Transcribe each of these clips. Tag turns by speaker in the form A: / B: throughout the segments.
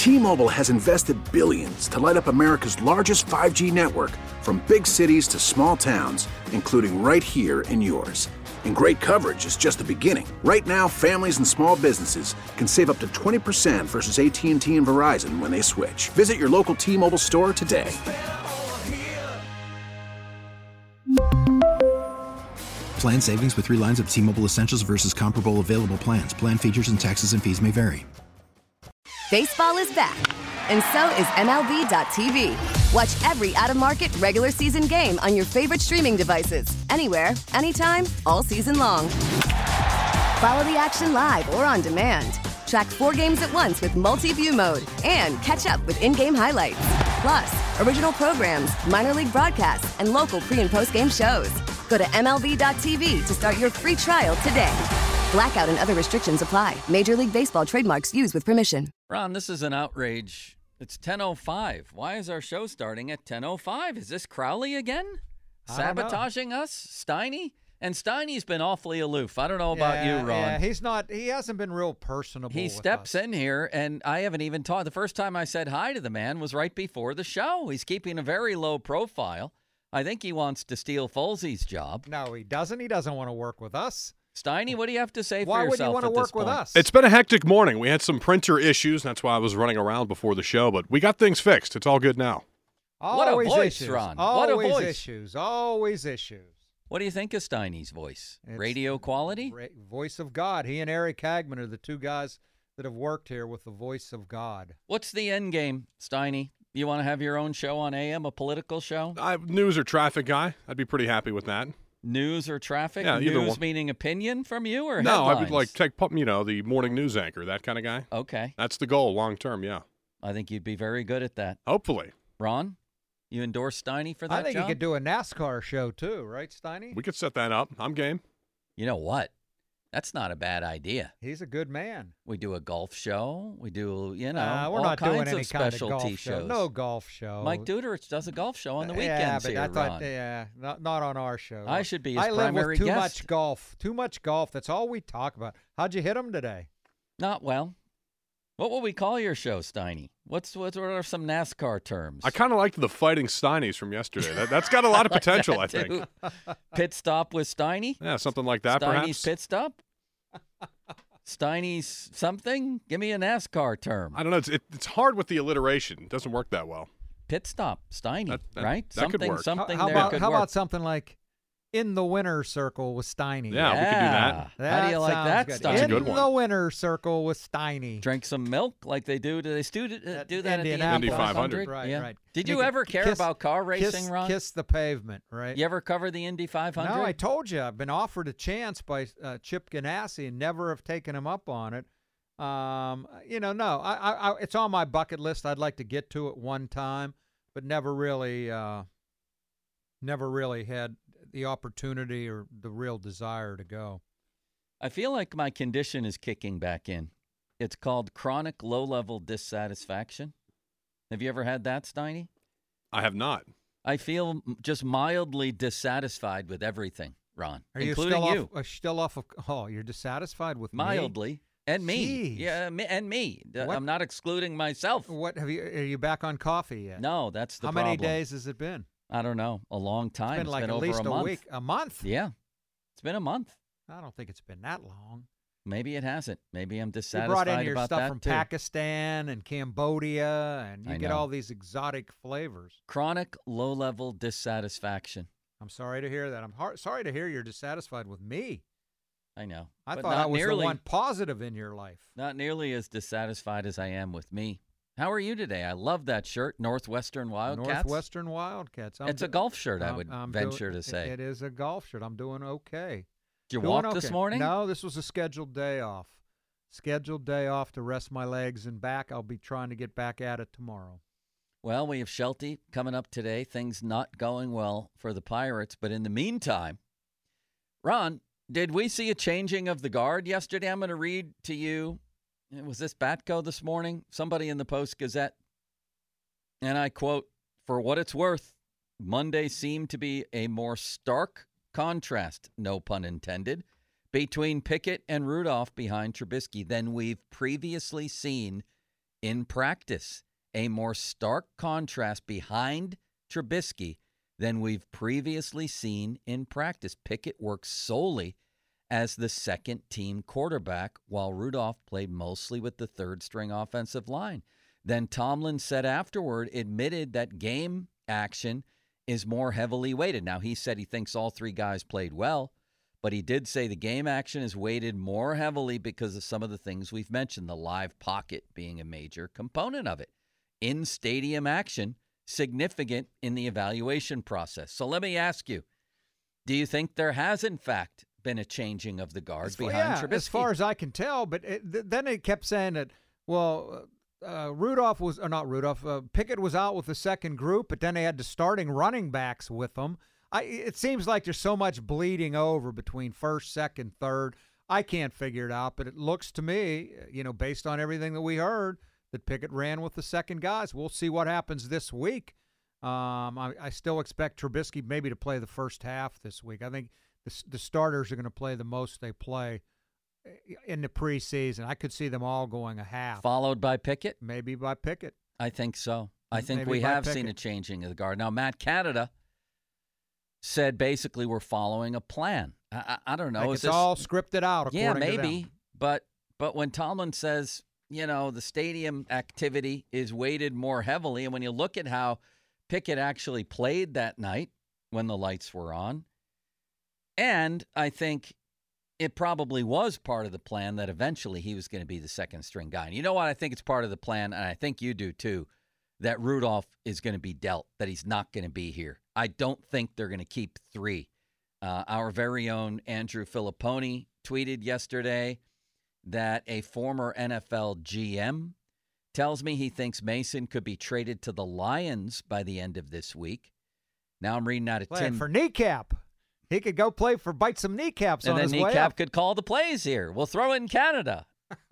A: T-Mobile has invested billions to light up America's largest 5G network, from big cities to small towns, including right here in yours. And great coverage is just the beginning. Right now, families and small businesses can save up to 20% versus AT&T and Verizon when they switch. Visit your local T-Mobile store today.
B: Plan savings with 3 lines of T-Mobile Essentials versus comparable available plans. Plan features and taxes and fees may vary.
C: Baseball is back, and so is MLB.tv. Watch every out-of-market regular season game on your favorite streaming devices, anywhere, anytime, all season long. Follow the action live or on demand. Track 4 games at once with multi-view mode and catch up with in-game highlights. Plus, original programs, minor league broadcasts, and local pre- and post-game shows. Go to MLB.tv to start your free trial today. Blackout and other restrictions apply. Major League Baseball trademarks used with permission.
D: Ron, this is an outrage. It's 10:05. Why is our show starting at 10:05? Is this Crowley again? Sabotaging us? Steiny? And Steiny's been awfully aloof. I don't know about you, Ron.
E: Yeah, he hasn't been real personable.
D: He steps in here, and I haven't even talked. The first time I said hi to the man was right before the show. He's keeping a very low profile. I think he wants to steal Folsey's job.
E: No, he doesn't. He doesn't want to work with us.
D: Steiny, what do you have to say for
E: Why
D: yourself?
E: would you want to work with us?
F: It's been a hectic morning. We had some printer issues. That's why I was running around before the show, but we got things fixed. It's all good now.
D: What a voice, Ron. What a voice.
E: Always issues.
D: What do you think of Steiny's voice? Radio quality?
E: Voice of God. He and Eric Hagman are the two guys that have worked here with the voice of God.
D: What's the end game, Steiny? You want to have your own show on AM, a political show?
F: News or traffic guy. I'd be pretty happy with that.
D: News or traffic?
F: Yeah, either
D: news
F: one.
D: Meaning opinion from you or
F: No,
D: headlines?
F: I would like take the morning news anchor, that kind of guy.
D: Okay.
F: That's the goal long term, yeah.
D: I think you'd be very good at that.
F: Hopefully.
D: Ron, you endorse Steiny for that
E: I think
D: job?
E: you could do a NASCAR show too, right, Steiny?
F: We could set that up. I'm game.
D: You know what? That's not a bad idea.
E: He's a good man.
D: We do a golf show. We do,
E: we're
D: all
E: not
D: kinds
E: doing any
D: of
E: kind of
D: specialty
E: golf show.
D: shows.
E: No golf show.
D: Mike Duderich does a golf show on the weekends
E: yeah, but
D: here,
E: Ron. Not on our show.
D: I should be his
E: I live
D: primary
E: with too
D: guest.
E: much golf. Too much golf. That's all we talk about. How'd you hit him today?
D: Not well. What will we call your show, Steiny? What are some NASCAR terms?
F: I kind of liked the Fighting Steinies from yesterday. That's got a lot of potential, I think.
D: Pit stop with Steiny?
F: Yeah, something like that,
D: Steiny's
F: perhaps.
D: pit stop? Steiny's something? Give me a NASCAR term.
F: I don't know. It's hard with the alliteration. It doesn't work that well.
D: Pit stop, Steiny, right?
F: That could work.
D: Something
E: how
D: there
E: about,
D: could
E: how
D: work.
E: about something like In the Winner's Circle with Steiny?
F: Yeah, we could do that.
D: How do you like that,
E: good.
D: Steiny?
F: That's a good
E: In
F: one.
E: the Winner's Circle with Steiny.
D: Drink some milk like they do. Do they do that at the
E: Indy
F: 500?
E: Right,
D: yeah.
E: right.
D: Did you ever care about car racing, Ron?
E: Kiss the pavement, right?
D: You ever cover the Indy 500?
E: No, I told you. I've been offered a chance by Chip Ganassi and never have taken him up on it. No. It's on my bucket list. I'd like to get to it one time, but never really had the opportunity or the real desire to go.
D: I feel like my condition is kicking back in. It's called chronic low-level dissatisfaction. Have you ever had that, Steiny?
F: I have not.
D: I feel just mildly dissatisfied with everything, Ron,
E: Are you
D: including you.
E: still off of? Oh, you're dissatisfied with
D: Mildly.
E: me?
D: And me.
E: Jeez.
D: Yeah, and me.
E: What?
D: I'm not excluding myself.
E: What are you back on coffee yet?
D: No, that's the
E: How
D: problem.
E: many days has it been?
D: I don't know. A long time.
E: It's been like at
D: over
E: least
D: a month.
E: week. A month?
D: Yeah. It's been a month.
E: I don't think it's been that long.
D: Maybe it hasn't. Maybe I'm
E: You
D: dissatisfied
E: brought in your
D: about
E: stuff
D: that
E: from
D: too.
E: Pakistan and Cambodia, and you
D: I
E: get
D: know.
E: all these exotic flavors.
D: Chronic low-level dissatisfaction.
E: I'm sorry to hear that. I'm sorry to hear you're dissatisfied with me.
D: I know.
E: I
D: But
E: thought
D: not
E: I was
D: nearly,
E: the one positive in your life.
D: Not nearly as dissatisfied as I am with me. How are you today? I love that shirt, Northwestern Wildcats.
E: Northwestern Wildcats.
D: It's a golf shirt, I would
E: I'm
D: venture to say.
E: It is a golf shirt. I'm doing okay.
D: Did you
E: Doing
D: walk
E: okay.
D: this morning?
E: No, this was a scheduled day off. Scheduled day off to rest my legs and back. I'll be trying to get back at it tomorrow.
D: Well, we have Shelty coming up today. Things not going well for the Pirates. But in the meantime, Ron, did we see a changing of the guard yesterday? I'm going to read to you. Was this Batco this morning? Somebody in the Post-Gazette. And I quote, "For what it's worth, Monday seemed to be a more stark contrast, no pun intended, between Pickett and Rudolph behind Trubisky than we've previously seen in practice, a more stark contrast behind Trubisky than we've previously seen in practice. Pickett works solely as the second-team quarterback, while Rudolph played mostly with the third-string offensive line. Then Tomlin said afterward, admitted that game action is more heavily weighted. Now, he said he thinks all three guys played well, but he did say the game action is weighted more heavily because of some of the things we've mentioned, the live pocket being a major component of it. In-stadium action, significant in the evaluation process. So let me ask you, do you think there has, in fact, been a changing of the guard behind Trubisky?
E: As far as I can tell, but then it kept saying that, well, Pickett was out with the second group, but then they had the starting running backs with them. It seems like there's so much bleeding over between first, second, third. I can't figure it out, but it looks to me, based on everything that we heard, that Pickett ran with the second guys. We'll see what happens this week. I still expect Trubisky maybe to play the first half this week. I think the starters are going to play the most they play in the preseason. I could see them all going a half.
D: Followed by Pickett?
E: Maybe by Pickett.
D: I think so. I think we have seen a changing of the guard. Now, Matt Canada said basically we're following a plan. I don't know.
E: It's all scripted out according to them.
D: Yeah, maybe. But when Tomlin says, the stadium activity is weighted more heavily, and when you look at how Pickett actually played that night when the lights were on, and I think it probably was part of the plan that eventually he was going to be the second-string guy. And you know what? I think it's part of the plan, and I think you do too, that Rudolph is going to be dealt, that he's not going to be here. I don't think they're going to keep three. Our very own Andrew Filipponi tweeted yesterday that a former NFL GM tells me he thinks Mason could be traded to the Lions by the end of this week. Now I'm reading out of Tim.
E: For kneecap. He could go bite some kneecaps on his way up.
D: And then Kneecap could call the plays here. We'll throw in Canada.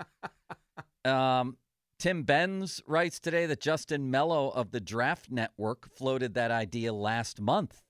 D: Tim Benz writes today that Justin Mello of the Draft Network floated that idea last month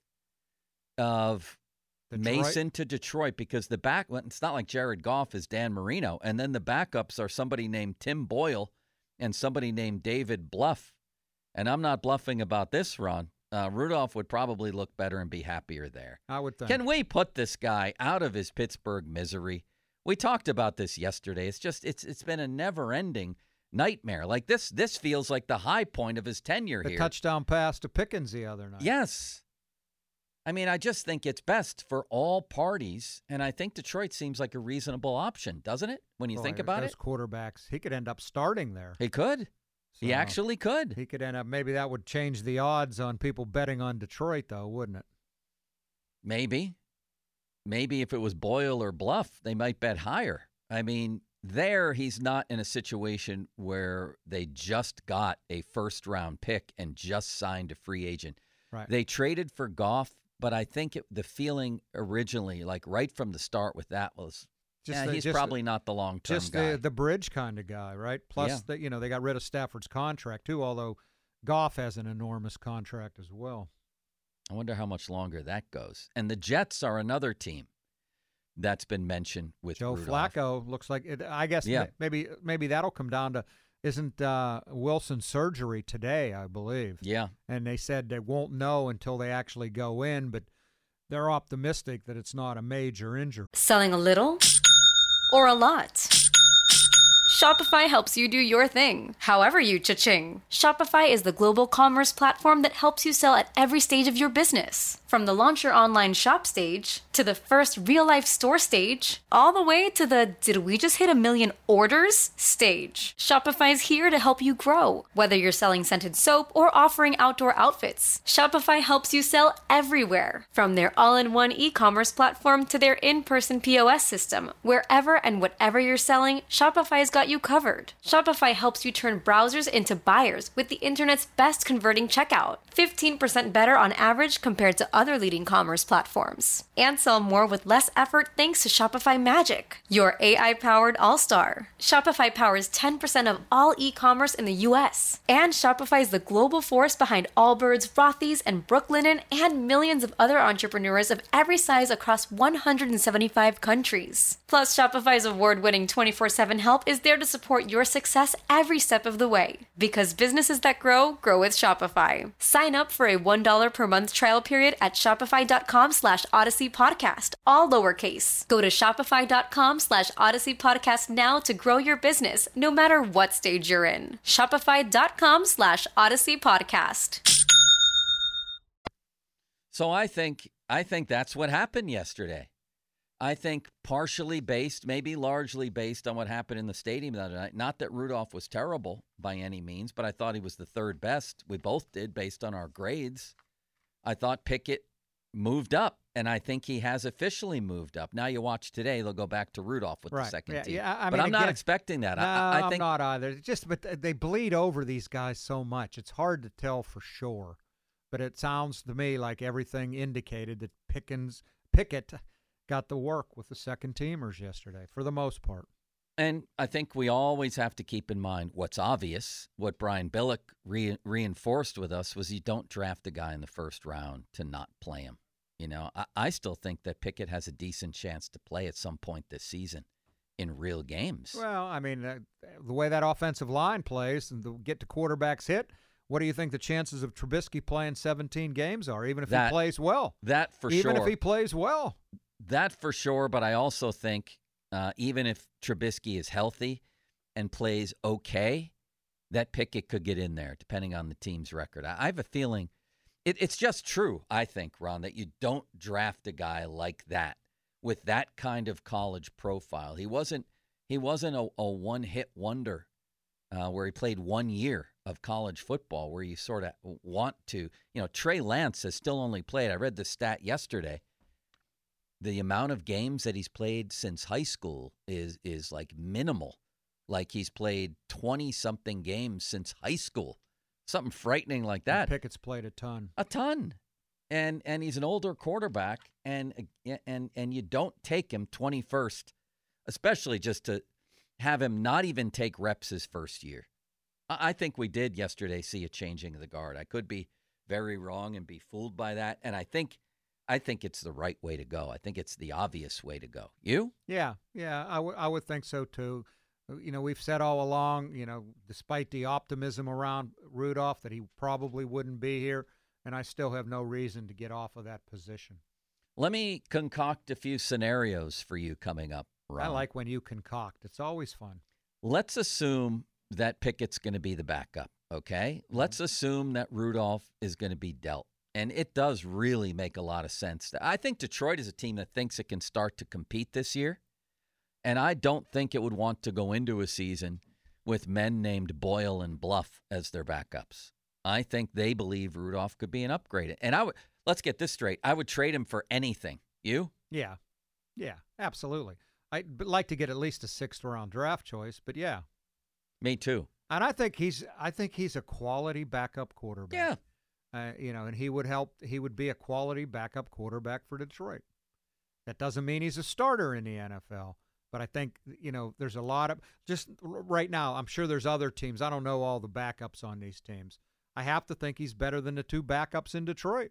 D: of Mason to Detroit because it's not like Jared Goff is Dan Marino. And then the backups are somebody named Tim Boyle and somebody named David Bluff. And I'm not bluffing about this, Ron. Rudolph would probably look better and be happier there.
E: I would think.
D: Can we put this guy out of his Pittsburgh misery? We talked about this yesterday. It's been a never-ending nightmare. Like this feels like the high point of his tenure here.
E: The touchdown pass to Pickens the other night.
D: Yes. I mean, I just think it's best for all parties, and I think Detroit seems like a reasonable option, doesn't it, when you think about it?
E: Those quarterbacks, he could end up starting there.
D: He could.
E: So
D: he actually could.
E: He could end up, maybe that would change the odds on people betting on Detroit, though, wouldn't it?
D: Maybe. Maybe if it was Boyle or Bluff, they might bet higher. I mean, there he's not in a situation where they just got a first-round pick and just signed a free agent.
E: Right.
D: They traded for Goff, but I think the feeling originally, like right from the start with that was, he's probably not the long-term guy.
E: Just the bridge kind of guy, right? Plus, they got rid of Stafford's contract, too, although Goff has an enormous contract as well.
D: I wonder how much longer that goes. And the Jets are another team that's been mentioned with
E: Joe
D: Rudolph.
E: Flacco looks like it. I guess maybe that'll come down to, isn't Wilson's surgery today, I believe.
D: Yeah.
E: And they said they won't know until they actually go in, but they're optimistic that it's not a major injury.
G: Selling a little or a lot? Shopify helps you do your thing, however you cha-ching. Shopify is the global commerce platform that helps you sell at every stage of your business. From the launch your online shop stage, to the first real-life store stage, all the way to the did we just hit 1 million orders stage. Shopify's here to help you grow. Whether you're selling scented soap or offering outdoor outfits, Shopify helps you sell everywhere. From their all-in-one e-commerce platform to their in-person POS system, wherever and whatever you're selling, Shopify's got you covered. Shopify helps you turn browsers into buyers with the internet's best converting checkout. 15% better on average compared to other leading commerce platforms. And sell more with less effort thanks to Shopify Magic, your AI-powered all-star. Shopify powers 10% of all e-commerce in the U.S. And Shopify is the global force behind Allbirds, Rothy's, and Brooklinen, and millions of other entrepreneurs of every size across 175 countries. Plus, Shopify's award-winning 24/7 help is there there to support your success every step of the way. Because businesses that grow, grow with Shopify. Sign up for a $1 per month trial period at shopify.com/Odyssey Podcast, all lowercase. Go to shopify.com/Odyssey Podcast now to grow your business, no matter what stage you're in. Shopify.com/Odyssey Podcast.
D: So I think that's what happened yesterday. I think partially based, maybe largely based on what happened in the stadium the other night. Not that Rudolph was terrible by any means, but I thought he was the third best. We both did based on our grades. I thought Pickett moved up, and I think he has officially moved up. Now you watch today, they'll go back to Rudolph with the second team.
E: Yeah,
D: but I'm not expecting that.
E: No,
D: I think
E: I'm not either. But they bleed over these guys so much. It's hard to tell for sure. But it sounds to me like everything indicated that Pickett got the work with the second teamers yesterday for the most part.
D: And I think we always have to keep in mind what's obvious. What Brian Billick reinforced with us was you don't draft a guy in the first round to not play him. You know, I still think that Pickett has a decent chance to play at some point this season in real games.
E: Well, I mean, the way that offensive line plays and to get to quarterbacks hit, what do you think the chances of Trubisky playing 17 games are, even if he plays well?
D: That for sure.
E: Even if he plays well.
D: That for sure, but I also think even if Trubisky is healthy and plays okay, that Pickett could get in there, depending on the team's record. I have a feeling it's just true, I think, Ron, that you don't draft a guy like that with that kind of college profile. He wasn't a one-hit wonder where he played 1 year of college football where you sort of want to. You know, Trey Lance has still only played, I read the stat yesterday, the amount of games that he's played since high school is like minimal. Like he's played 20-something games since high school. Something frightening like that.
E: Pickett's played a ton.
D: A ton. And he's an older quarterback, and you don't take him 21st, especially just to have him not even take reps his first year. I think we did yesterday see a changing of the guard. I could be very wrong and be fooled by that, and I think it's the right way to go. I think it's the obvious way to go. You?
E: Yeah, I would think so too. You know, we've said all along, you know, despite the optimism around Rudolph that he probably wouldn't be here, and I still have no reason to get off of that position.
D: Let me concoct a few scenarios for you coming up, Ron.
E: I like when you concoct. It's always fun.
D: Let's assume that Pickett's going to be the backup, okay? Mm-hmm. Let's assume that Rudolph is going to be dealt. And it does really make a lot of sense. I think Detroit is a team that thinks it can start to compete this year. And I don't think it would want to go into a season with men named Boyle and Bluff as their backups. I think they believe Rudolph could be an upgrade. And let's get this straight. I would trade him for anything. You?
E: Yeah, absolutely. I'd like to get at least a 6th-round draft choice, but yeah.
D: Me too.
E: And I think he's a quality backup quarterback.
D: Yeah.
E: And he would be a quality backup quarterback for Detroit. That doesn't mean he's a starter in the NFL, but I think, you know, there's a lot of, just right now, I'm sure there's other teams. I don't know all the backups on these teams. I have to think he's better than the 2 backups in Detroit.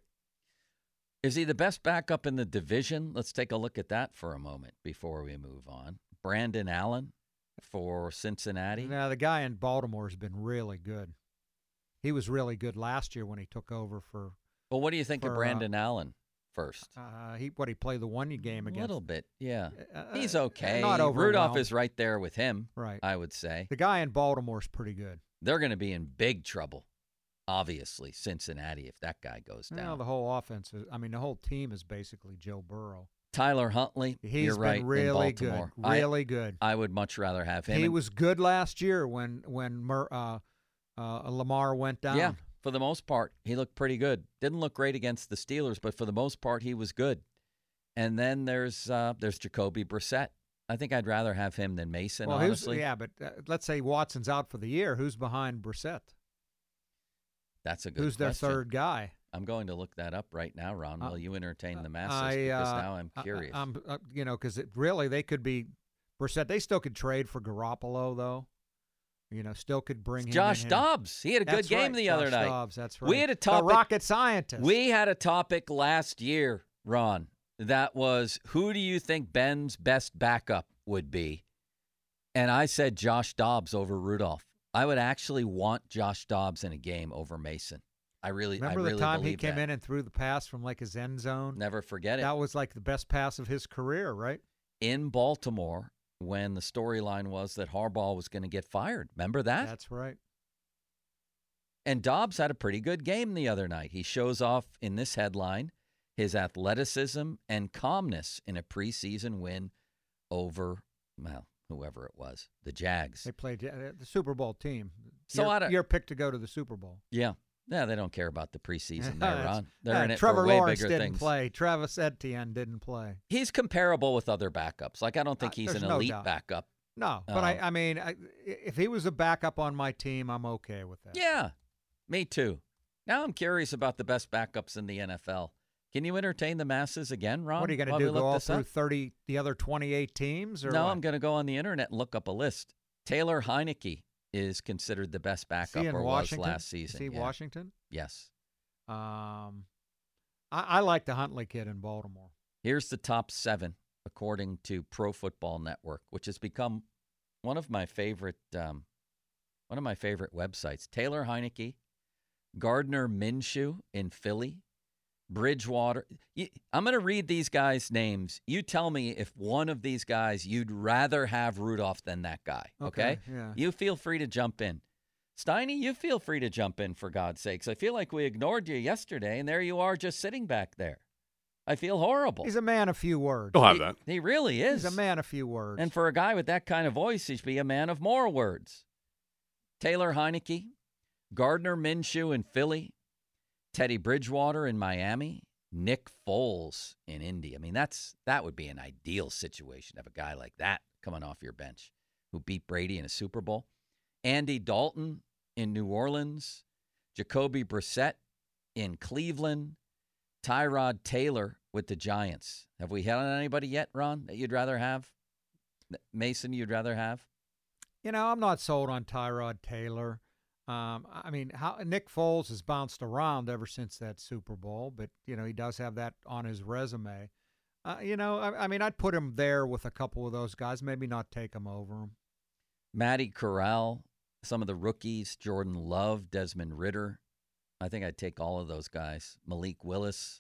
D: Is he the best backup in the division? Let's take a look at that for a moment before we move on. Brandon Allen for Cincinnati.
E: Now, the guy in Baltimore has been really good. He was really good last year when he took over for.
D: Well, what do you think of Brandon Allen first?
E: He played the 1 game against.
D: A little bit, yeah. He's okay.
E: Not
D: Rudolph is right there with him,
E: right?
D: I would say.
E: The guy in Baltimore is pretty good.
D: They're going to be in big trouble, obviously, Cincinnati, if that guy goes down.
E: Well, the whole offense the whole team is basically Joe Burrow.
D: Tyler Huntley, you're right,
E: been really
D: in Baltimore.
E: Good, really good.
D: I would much rather have him.
E: He was good last year when Lamar went down.
D: Yeah, for the most part, he looked pretty good. Didn't look great against the Steelers, but for the most part, he was good. And then there's Jacoby Brissett. I think I'd rather have him than Mason, honestly.
E: But let's say Watson's out for the year. Who's behind Brissett?
D: That's a good
E: Who's
D: question.
E: their third guy?
D: I'm going to look that up right now, Ron, while you entertain the masses, because now I'm curious.
E: Because they could be Brissett. They still could trade for Garoppolo, though. You know, still could bring him
D: Josh
E: in.
D: Dobbs. He had a good game the other night.
E: Dobbs, that's right.
D: We had a topic.
E: The rocket scientist.
D: We had a topic last year, Ron, that was, who do you think Ben's best backup would be? And I said Josh Dobbs over Rudolph. I would actually want Josh Dobbs in a game over Mason.
E: Remember the time he came in and threw the pass from like his end zone?
D: Never forget it.
E: That was like the best pass of his career, right?
D: In Baltimore, when the storyline was that Harbaugh was going to get fired. Remember that?
E: That's right.
D: And Dobbs had a pretty good game the other night. He shows off in this headline his athleticism and calmness in a preseason win over, well, whoever it was, the Jags.
E: They played the Super Bowl team.
D: So
E: your pick to go to the Super Bowl.
D: Yeah. Yeah, they don't care about the preseason there, Ron. They're in it
E: Trevor
D: for way
E: Lawrence
D: bigger
E: didn't
D: things.
E: play. Travis Etienne didn't play.
D: He's comparable with other backups. Like, I don't think he's an elite backup.
E: No, but I mean, if he was a backup on my team, I'm okay with that.
D: Yeah, me too. Now I'm curious about the best backups in the NFL. Can you entertain the masses again, Ron?
E: What are you going to do, go all through the other 28 teams? Or
D: no,
E: what?
D: I'm going to go on the internet and look up a list. Taylor Heineke is considered the best backup or was last season.
E: Is he Washington?
D: Yes.
E: I like the Huntley kid in Baltimore.
D: Here's the top 7 according to Pro Football Network, which has become one of my favorite websites. Taylor Heineke, Gardner Minshew in Philly, Bridgewater. I'm going to read these guys' names. You tell me if one of these guys you'd rather have Rudolph than that guy. Okay?
E: Yeah.
D: You feel free to jump in. Steiny, you feel free to jump in, for God's sakes. I feel like we ignored you yesterday, and there you are just sitting back there. I feel horrible.
E: He's a man of few words.
F: He'll have that.
D: He really is.
E: He's a man of few words.
D: And for a guy with that kind of voice, he should be a man of more words. Taylor Heineke, Gardner Minshew in Philly, Teddy Bridgewater in Miami, Nick Foles in Indy. I mean, that would be an ideal situation to have a guy like that coming off your bench who beat Brady in a Super Bowl. Andy Dalton in New Orleans, Jacoby Brissett in Cleveland, Tyrod Taylor with the Giants. Have we hit on anybody yet, Ron, that you'd rather have? Mason, you'd rather have?
E: You know, I'm not sold on Tyrod Taylor. I mean, Nick Foles has bounced around ever since that Super Bowl, but, you know, he does have that on his resume. You know, I mean, I'd put him there with a couple of those guys, maybe not take him over him.
D: Matty Corral, some of the rookies, Jordan Love, Desmond Ridder. I think I'd take all of those guys. Malik Willis.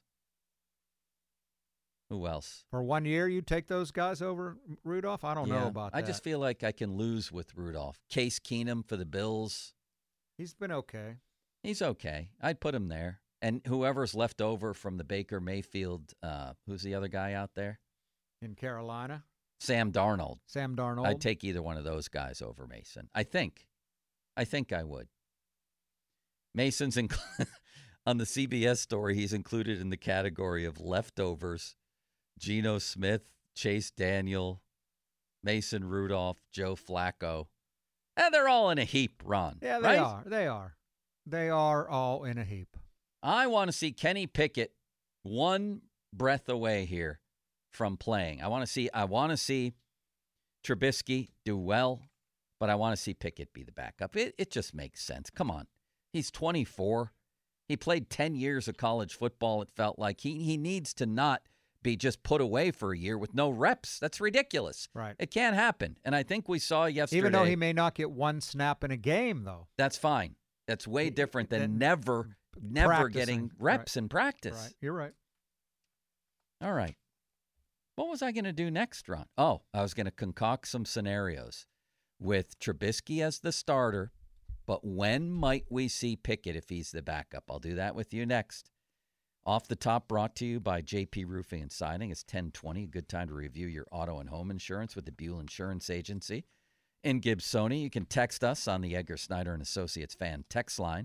D: Who else?
E: For 1 year, you'd take those guys over Rudolph? I don't know about that.
D: I just feel like I can lose with Rudolph. Case Keenum for the Bills.
E: He's been okay.
D: He's okay. I'd put him there. And whoever's left over from the Baker Mayfield, who's the other guy out there?
E: In Carolina?
D: Sam Darnold.
E: Sam Darnold.
D: I'd take either one of those guys over Mason. I think I would. Mason's on the CBS story, he's included in the category of leftovers. Geno Smith, Chase Daniel, Mason Rudolph, Joe Flacco. And they're all in a heap, Ron.
E: Yeah, they are. They are. They are all in a heap.
D: I want to see Kenny Pickett one breath away here from playing. I want to see Trubisky do well, but I want to see Pickett be the backup. It just makes sense. Come on. He's 24. He played 10 years of college football, it felt like. He needs to not be just put away for a year with no reps. That's ridiculous.
E: Right.
D: It can't happen. And I think we saw yesterday.
E: Even though he may not get one snap in a game, though.
D: That's fine. That's way different than never getting reps in practice.
E: Right. You're right.
D: All right. What was I going to do next, Ron? Oh, I was going to concoct some scenarios with Trubisky as the starter, but when might we see Pickett if he's the backup? I'll do that with you next. Off the Top brought to you by JP Roofing and Siding. It's 10:20, a good time to review your auto and home insurance with the Buell Insurance Agency in Gibsonia. You can text us on the Edgar Snyder & Associates fan text line,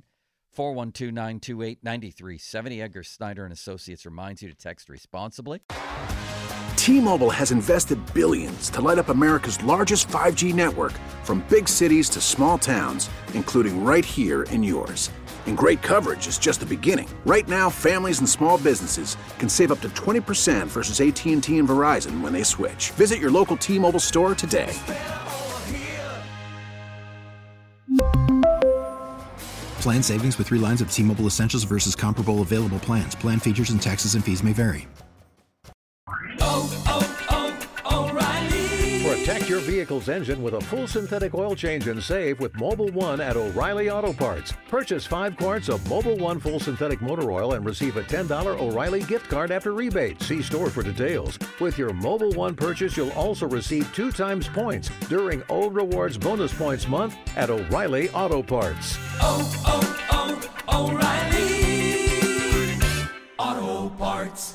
D: 412-928-9370. Edgar Snyder & Associates reminds you to text responsibly.
A: T-Mobile has invested billions to light up America's largest 5G network, from big cities to small towns, including right here in yours. And great coverage is just the beginning. Right now, families and small businesses can save up to 20% versus AT&T and Verizon when they switch. Visit your local T-Mobile store today.
B: Plan savings with 3 lines of T-Mobile Essentials versus comparable available plans. Plan features and taxes and fees may vary.
H: O'Reilly.
E: Protect your vehicle
H: vehicle's engine with a full synthetic oil change and save with Mobil 1 at O'Reilly Auto Parts. Purchase 5 quarts of Mobil 1 full synthetic motor oil and receive a $10 O'Reilly gift card after rebate. See store for details. With your Mobil 1 purchase, you'll also receive 2 times points during O Rewards Bonus Points Month at O'Reilly Auto Parts.
I: O'Reilly Auto Parts.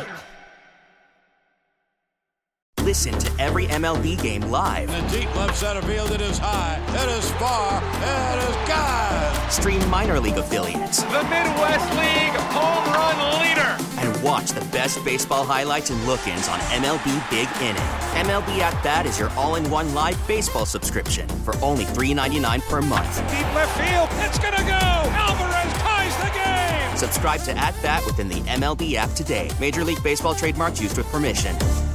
J: Listen to every MLB game live.
K: In the deep left center field, it is high, it is far, it is gone.
J: Stream minor league affiliates.
L: The Midwest League home run leader.
J: And watch the best baseball highlights and look-ins on MLB Big Inning. MLB At Bat is your all-in-one live baseball subscription for only $3.99 per month.
L: Deep left field, it's gonna go. Alvarez ties the game.
J: Subscribe to At Bat within the MLB app today. Major League Baseball trademarks used with permission.